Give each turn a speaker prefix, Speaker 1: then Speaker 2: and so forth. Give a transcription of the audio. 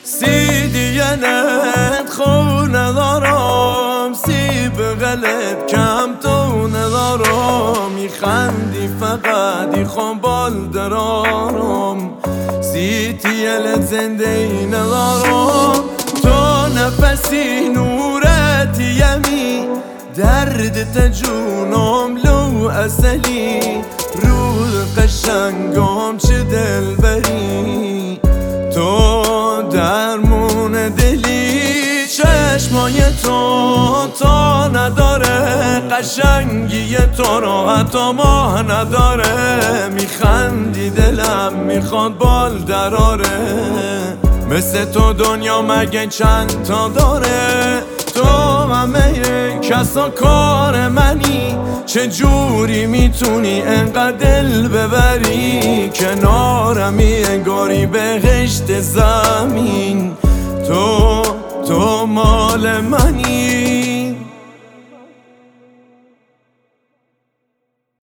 Speaker 1: دیگنت خونه دارم، سیب غلط کم تو ندارم. میخندی فقط خوام بال درارم، سیتیلت زنده ای ندارم. تو نفسی نورت یمی، درد تجونم لو اصلی. رود قشنگم چه دل بری، تو درمون دلی. چشمای تو نداره، قشنگی تو رو حتی ماه نداره. میخندی دلم میخواد بال دراره، مثل تو دنیا مگه چند تا داره. تو همه کسا کار منی، چه جوری میتونی انقدر دل ببری. کنارمی انگاری بهشت زمین، تو مال منی.